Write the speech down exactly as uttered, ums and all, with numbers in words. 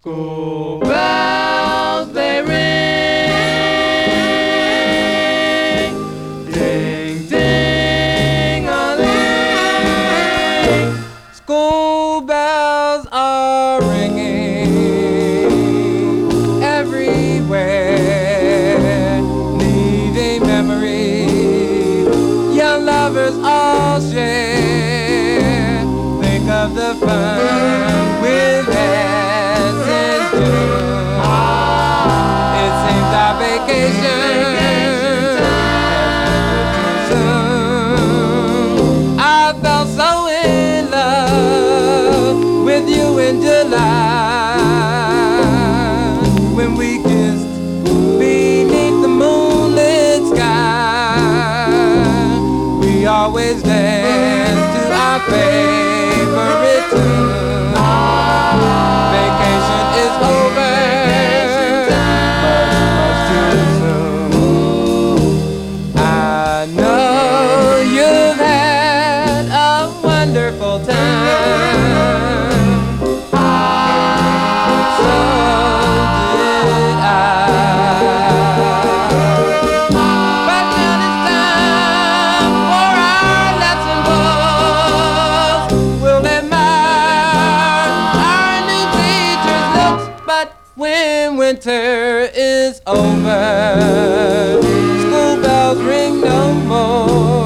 School bells they ring, ding ding a ling. School bells are ringing everywhere, leaving memories young lovers all share. Think of the fun we've had. It seems our vacation I felt so in love with you in July when we kissed beneath the moonlit sky. We always danced to our favorite tune. Vacation is over, much, much too soon. I know you've had a wonderful time, so did I. But now it's time for our lesson balls. We'll admire our new teacher's looks, but when winter is over, school bells ring no more.